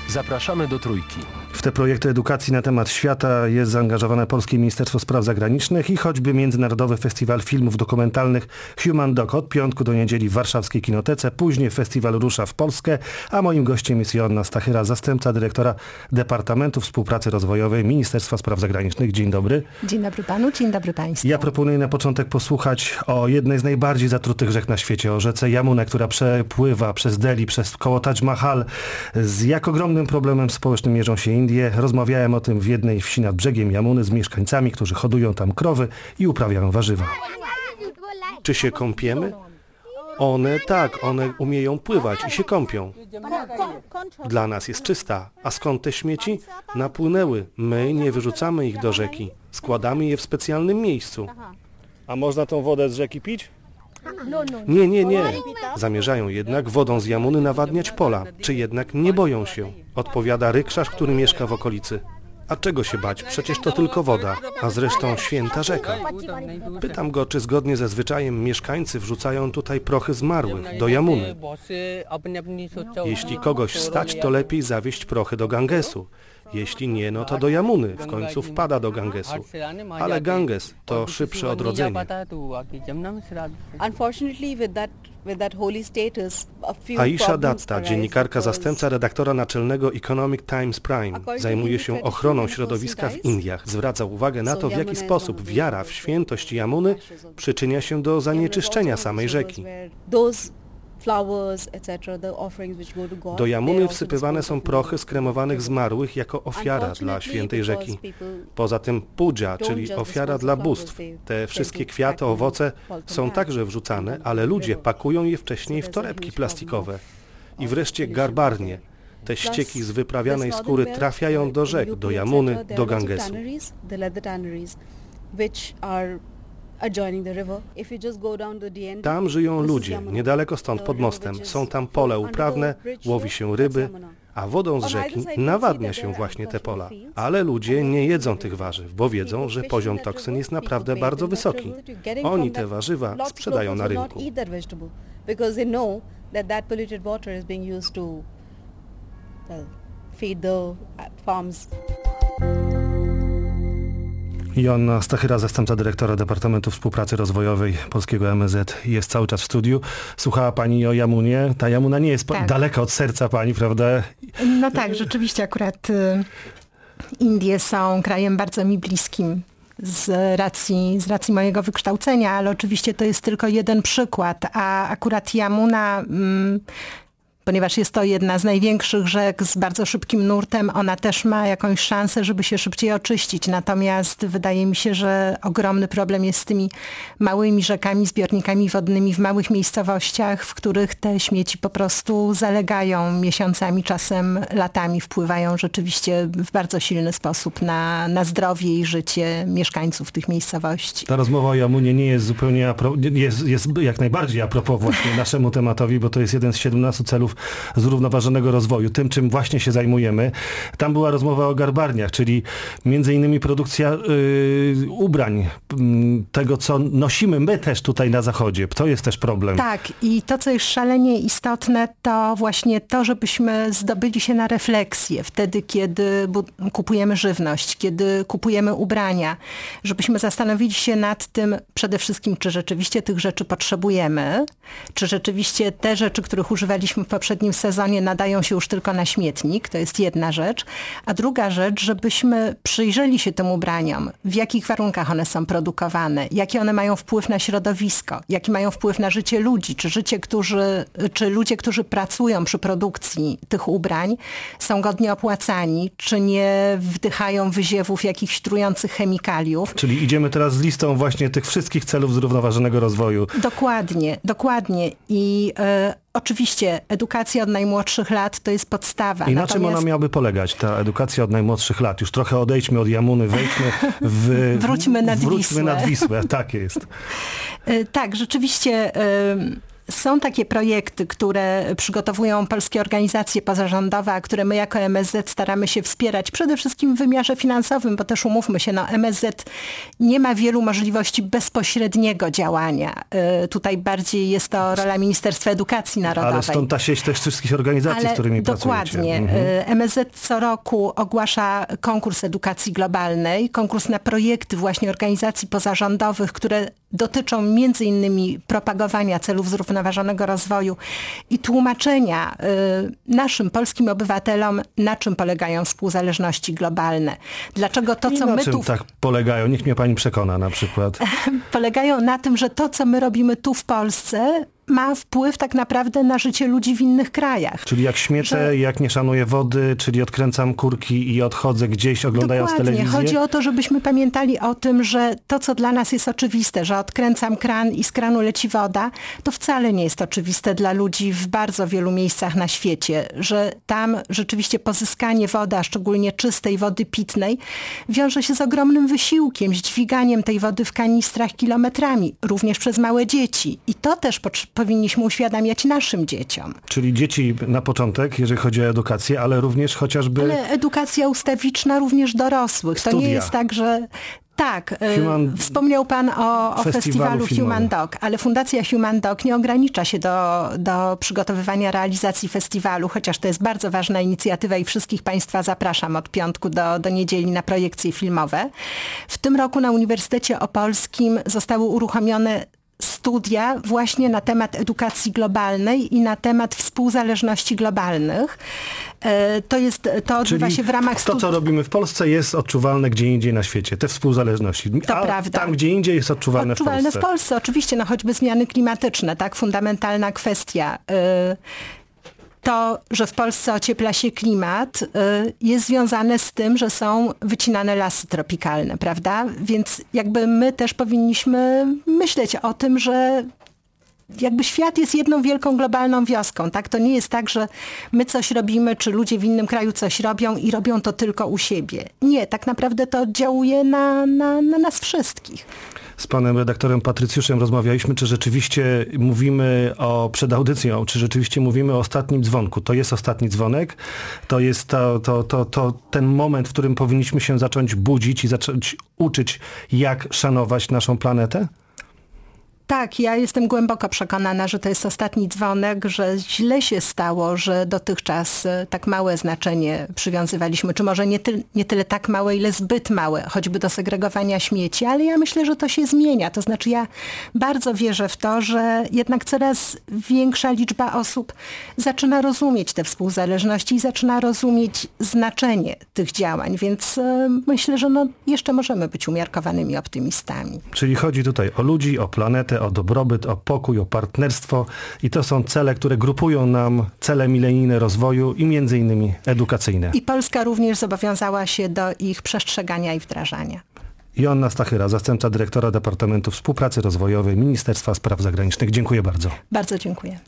Zapraszamy do Trójki. W te projekty edukacji na temat świata jest zaangażowane Polskie Ministerstwo Spraw Zagranicznych i choćby Międzynarodowy Festiwal Filmów Dokumentalnych Human Doc od piątku do niedzieli w warszawskiej Kinotece. Później festiwal rusza w Polskę, a moim gościem jest Joanna Stachyra, zastępca dyrektora Departamentu Współpracy Rozwojowej Ministerstwa Spraw Zagranicznych. Dzień dobry. Dzień dobry panu, dzień dobry państwu. Ja proponuję na początek posłuchać o jednej z najbardziej zatrutych rzek na świecie, o rzece Yamunę, która przepływa przez Delhi, przez koło Taj Mahal. Z jak ogromnym problemem społecznym mierzą się Indie. Rozmawiałem o tym w jednej wsi nad brzegiem Yamuny z mieszkańcami, którzy hodują tam krowy i uprawiają warzywa. Czy się kąpiemy? One umieją pływać i się kąpią. Dla nas jest czysta. A skąd te śmieci? Napłynęły. My nie wyrzucamy ich do rzeki. Składamy je w specjalnym miejscu. A można tą wodę z rzeki pić? Nie. Zamierzają jednak wodą z Yamuny nawadniać pola. Czy jednak nie boją się? Odpowiada rykszarz, który mieszka w okolicy. A czego się bać? Przecież to tylko woda, a zresztą święta rzeka. Pytam go, czy zgodnie ze zwyczajem mieszkańcy wrzucają tutaj prochy zmarłych do Yamuny. Jeśli kogoś stać, to lepiej zawieźć prochy do Gangesu. Jeśli nie, no to do Yamuny. W końcu wpada do Gangesu. Ale Ganges to szybsze odrodzenie. Aisha Datta, dziennikarka zastępca redaktora naczelnego Economic Times Prime, zajmuje się ochroną środowiska w Indiach. Zwraca uwagę na to, w jaki sposób wiara w świętość Yamuny przyczynia się do zanieczyszczenia samej rzeki. Do Yamuny wsypywane są prochy skremowanych zmarłych jako ofiara dla świętej rzeki. Poza tym puja, czyli ofiara dla bóstw. Te wszystkie kwiaty, owoce są także wrzucane, ale ludzie pakują je wcześniej w torebki plastikowe. I wreszcie garbarnie. Te ścieki z wyprawianej skóry trafiają do rzek, do Yamuny, do Gangesu. Tam żyją ludzie, niedaleko stąd pod mostem. Są tam pole uprawne, łowi się ryby, a wodą z rzeki nawadnia się właśnie te pola. Ale ludzie nie jedzą tych warzyw, bo wiedzą, że poziom toksyn jest naprawdę bardzo wysoki. Oni te warzywa sprzedają na rynku. Joanna Stachyra, zastępca dyrektora Departamentu Współpracy Rozwojowej Polskiego MSZ, jest cały czas w studiu. Słuchała pani o Yamunie. Ta Yamuna nie jest daleka od serca pani, prawda? No tak, rzeczywiście akurat Indie są krajem bardzo mi bliskim z racji mojego wykształcenia, ale oczywiście to jest tylko jeden przykład, a akurat Yamuna... Ponieważ jest to jedna z największych rzek z bardzo szybkim nurtem, ona też ma jakąś szansę, żeby się szybciej oczyścić. Natomiast wydaje mi się, że ogromny problem jest z tymi małymi rzekami, zbiornikami wodnymi w małych miejscowościach, w których te śmieci po prostu zalegają miesiącami, czasem latami, wpływają rzeczywiście w bardzo silny sposób na zdrowie i życie mieszkańców tych miejscowości. Ta rozmowa o Yamunie nie jest zupełnie, jest jak najbardziej a propos właśnie naszemu tematowi, bo to jest jeden z 17 celów zrównoważonego rozwoju, tym czym właśnie się zajmujemy. Tam była rozmowa o garbarniach, czyli między innymi produkcja ubrań, tego co nosimy my też tutaj na zachodzie. To jest też problem. Tak, i to co jest szalenie istotne, to właśnie to, żebyśmy zdobyli się na refleksję wtedy, kiedy kupujemy żywność, kiedy kupujemy ubrania, żebyśmy zastanowili się nad tym przede wszystkim, czy rzeczywiście tych rzeczy potrzebujemy, czy rzeczywiście te rzeczy, których używaliśmy w poprzednim sezonie, nadają się już tylko na śmietnik. To jest jedna rzecz. A druga rzecz, żebyśmy przyjrzeli się tym ubraniom, w jakich warunkach one są produkowane, jaki one mają wpływ na środowisko, jaki mają wpływ na życie ludzi, czy ludzie, którzy pracują przy produkcji tych ubrań, są godnie opłacani, czy nie wdychają wyziewów jakichś trujących chemikaliów. Czyli idziemy teraz z listą właśnie tych wszystkich celów zrównoważonego rozwoju. Dokładnie. I oczywiście edukacja od najmłodszych lat to jest podstawa. I na czym ona miałaby polegać, ta edukacja od najmłodszych lat? Już trochę odejdźmy od Yamuny, wejdźmy Wróćmy nad Wisłę. Tak jest. Tak, rzeczywiście są takie projekty, które przygotowują polskie organizacje pozarządowe, a które my jako MSZ staramy się wspierać przede wszystkim w wymiarze finansowym, bo też umówmy się, MSZ nie ma wielu możliwości bezpośredniego działania. Tutaj bardziej jest to rola Ministerstwa Edukacji Narodowej. Ale stąd ta sieć też wszystkich organizacji, z którymi pracujecie. Dokładnie. MSZ co roku ogłasza konkurs edukacji globalnej, konkurs na projekty właśnie organizacji pozarządowych, które dotyczą między innymi propagowania celów zrównoważonego rozwoju i tłumaczenia naszym polskim obywatelom, na czym polegają współzależności globalne. Dlaczego to, co my tu... tak polegają? Niech mnie pani przekona na przykład. Polegają na tym, że to, co my robimy tu w Polsce, ma wpływ tak naprawdę na życie ludzi w innych krajach. Czyli jak śmiecę, jak nie szanuję wody, czyli odkręcam kurki i odchodzę gdzieś oglądając telewizję. Chodzi o to, żebyśmy pamiętali o tym, że to, co dla nas jest oczywiste, że odkręcam kran i z kranu leci woda, to wcale nie jest oczywiste dla ludzi w bardzo wielu miejscach na świecie, że tam rzeczywiście pozyskanie wody, a szczególnie czystej wody pitnej, wiąże się z ogromnym wysiłkiem, z dźwiganiem tej wody w kanistrach kilometrami, również przez małe dzieci. I to też powinniśmy uświadamiać naszym dzieciom. Czyli dzieci na początek, jeżeli chodzi o edukację, ale również chociażby... Ale edukacja ustawiczna również dorosłych. Studia. To nie jest tak, że... Tak, wspomniał pan o festiwalu Human Dog, ale Fundacja Human Dog nie ogranicza się do przygotowywania realizacji festiwalu, chociaż to jest bardzo ważna inicjatywa i wszystkich państwa zapraszam od piątku do niedzieli na projekcje filmowe. W tym roku na Uniwersytecie Opolskim zostały uruchomione studia właśnie na temat edukacji globalnej i na temat współzależności globalnych. To odbywa się w ramach to, co robimy w Polsce, jest odczuwalne gdzie indziej na świecie. Te współzależności. To prawda. Tam gdzie indziej jest odczuwalne w Polsce. Odczuwalne w Polsce, oczywiście. Choćby zmiany klimatyczne, tak? Fundamentalna kwestia. To, że w Polsce ociepla się klimat, jest związane z tym, że są wycinane lasy tropikalne, prawda? Więc jakby my też powinniśmy myśleć o tym, że jakby świat jest jedną wielką globalną wioską, tak? To nie jest tak, że my coś robimy, czy ludzie w innym kraju coś robią i robią to tylko u siebie. Nie, tak naprawdę to oddziałuje na nas wszystkich. Z panem redaktorem Patrycjuszem rozmawialiśmy, czy rzeczywiście mówimy przed audycją, czy rzeczywiście mówimy o ostatnim dzwonku. To jest ostatni dzwonek, to jest ten moment, w którym powinniśmy się zacząć budzić i zacząć uczyć, jak szanować naszą planetę? Tak, ja jestem głęboko przekonana, że to jest ostatni dzwonek, że źle się stało, że dotychczas tak małe znaczenie przywiązywaliśmy, czy może nie tyle tak małe, ile zbyt małe, choćby do segregowania śmieci, ale ja myślę, że to się zmienia. To znaczy ja bardzo wierzę w to, że jednak coraz większa liczba osób zaczyna rozumieć te współzależności i zaczyna rozumieć znaczenie tych działań, więc myślę, że jeszcze możemy być umiarkowanymi optymistami. Czyli chodzi tutaj o ludzi, o planetę, o dobrobyt, o pokój, o partnerstwo i to są cele, które grupują nam cele milenijne rozwoju i między innymi edukacyjne. I Polska również zobowiązała się do ich przestrzegania i wdrażania. Joanna Stachyra, zastępca dyrektora Departamentu Współpracy Rozwojowej Ministerstwa Spraw Zagranicznych. Dziękuję bardzo. Bardzo dziękuję.